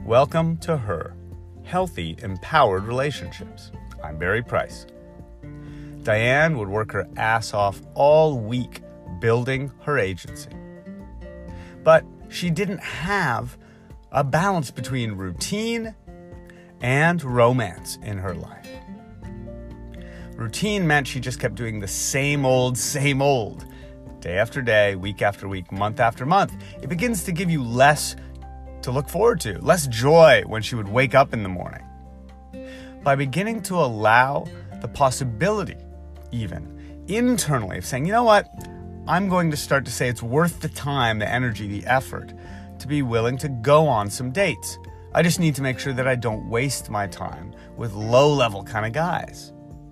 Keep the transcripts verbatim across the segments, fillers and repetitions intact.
Welcome to Her, Healthy, Empowered Relationships. I'm Barry Price. Diane would work her ass off all week building her agency. But she didn't have a balance between routine and romance in her life. Routine meant she just kept doing the same old, same old. Day after day, week after week, month after month. It begins to give you less to look forward to, less joy when she would wake up in the morning. By beginning to allow the possibility, even internally, of saying, you know what, I'm going to start to say it's worth the time, the energy, the effort to be willing to go on some dates. I just need to make sure that I don't waste my time with low-level kind of guys.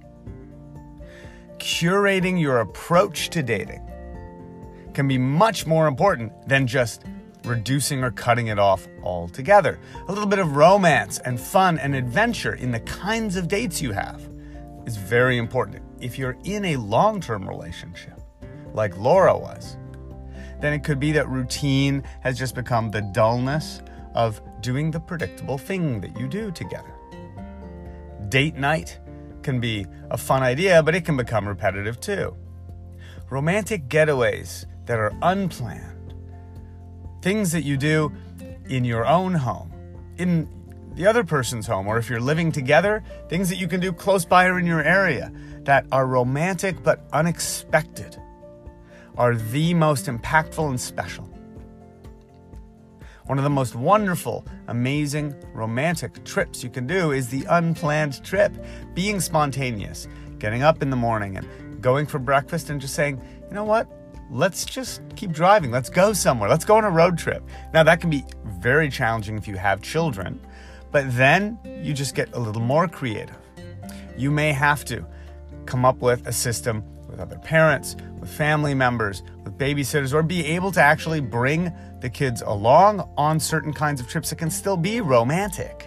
Curating your approach to dating can be much more important than just reducing or cutting it off altogether. A little bit of romance and fun and adventure in the kinds of dates you have is very important. If you're in a long-term relationship, like Laura was, then it could be that routine has just become the dullness of doing the predictable thing that you do together. Date night can be a fun idea, but it can become repetitive too. Romantic getaways that are unplanned, things that you do in your own home, in the other person's home, or if you're living together, things that you can do close by or in your area that are romantic but unexpected are the most impactful and special. One of the most wonderful, amazing, romantic trips you can do is the unplanned trip. Being spontaneous, getting up in the morning and going for breakfast and just saying, you know what? Let's just keep driving. Let's go somewhere. Let's go on a road trip. Now, that can be very challenging if you have children, but then you just get a little more creative. You may have to come up with a system with other parents, with family members, with babysitters, or be able to actually bring the kids along on certain kinds of trips that can still be romantic.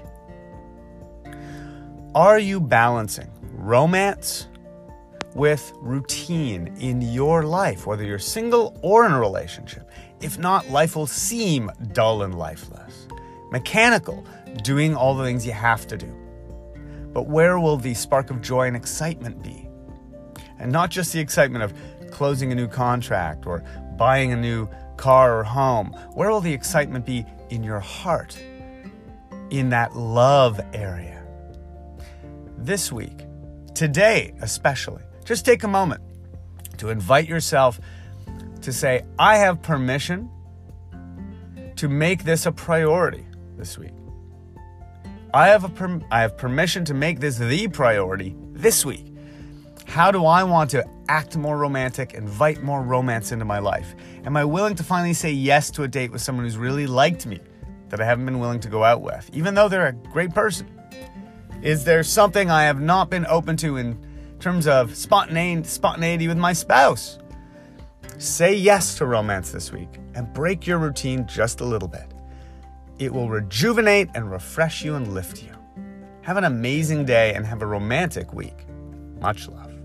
Are you balancing romance with routine in your life, whether you're single or in a relationship? If not, life will seem dull and lifeless, mechanical, doing all the things you have to do. But where will the spark of joy and excitement be? And not just the excitement of closing a new contract or buying a new car or home. Where will the excitement be in your heart, in that love area? This week, today especially, just take a moment to invite yourself to say, I have permission to make this a priority this week. I have a per- I have permission to make this the priority this week. How do I want to act more romantic, invite more romance into my life? Am I willing to finally say yes to a date with someone who's really liked me that I haven't been willing to go out with, even though they're a great person? Is there something I have not been open to in terms of spontaneity, spontaneity with my spouse? Say yes to romance this week and break your routine just a little bit. It will rejuvenate and refresh you and lift you. Have an amazing day and have a romantic week. Much love.